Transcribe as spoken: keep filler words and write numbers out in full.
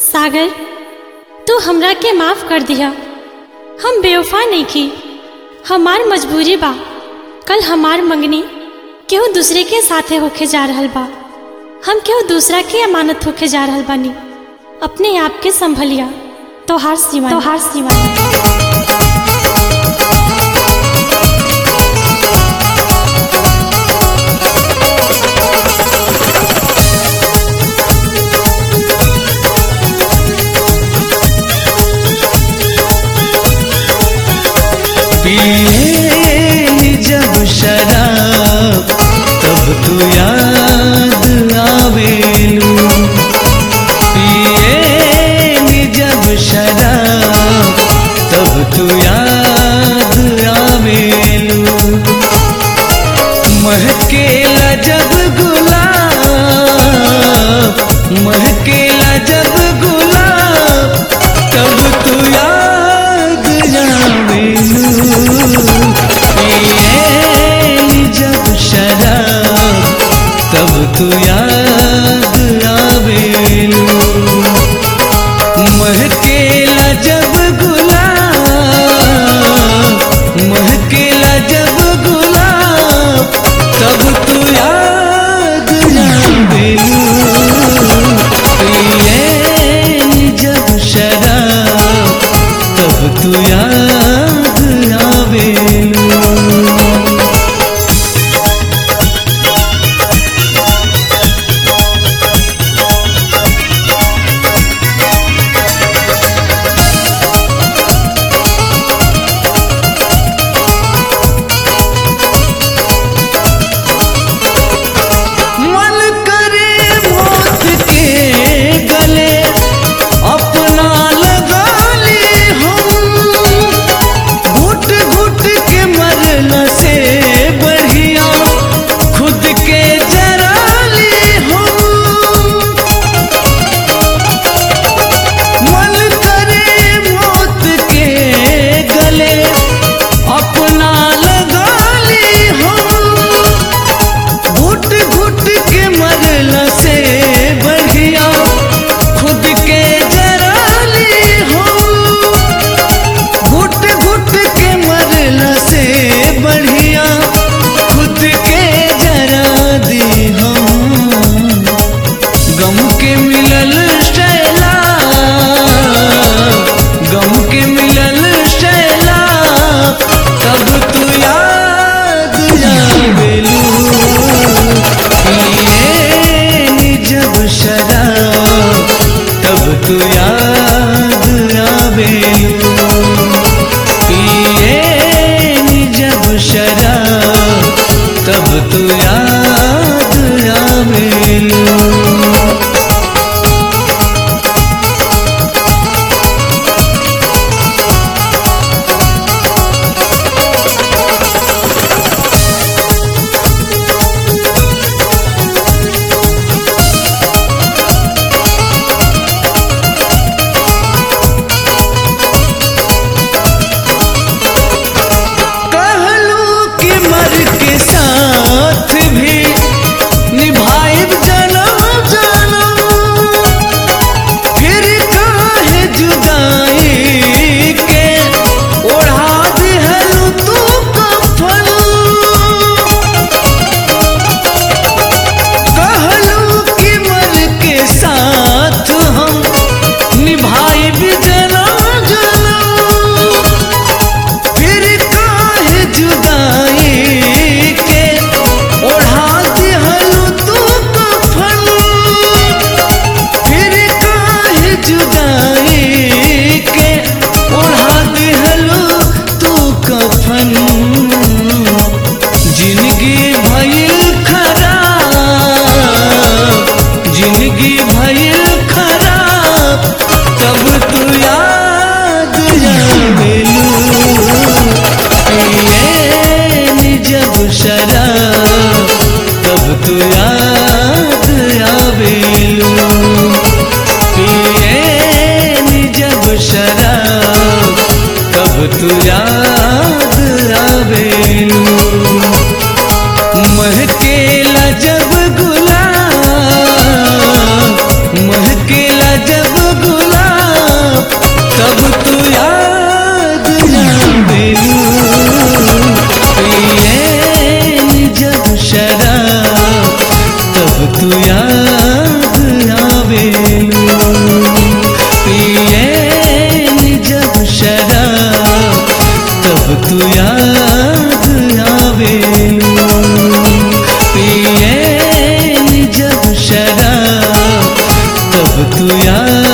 सागर तू हमरा के माफ कर दिया। हम बेवफा नहीं की, हमार मजबूरी बा। कल हमार मंगनी केहू दूसरे के साथे होके जा रहल बा। हम केहू दूसरा के अमानत होके जा रहल बानी। अपने आप के संभलिया। तोहार सिवा तोहार सिवा पिए जब शराब तब तू याद आवेलू। पिए जब शराब तब तू याद आवेलू। महकेला जब गुलाब महकेला जब गुलाब तब तू याद आवेलू। जब शराब तब तू याद आवेलू। महकेला जब गुलाब महकेला जब गुलाब तब तू याद आवेलू। जब शराब तब तू याद आवेलू। तू याद आवेलू। पिए जब शराब तब तू याद आवेलू। तब तू याद आवेलू। पिए जब शराब तब तू याद आवेलू। महकेला जब गुलाब महकेला जब गुलाब शराब तब तू याद आवेलू। पिए जब शराब तब तू याद आवेलू। पिए जब शराब तब तू याद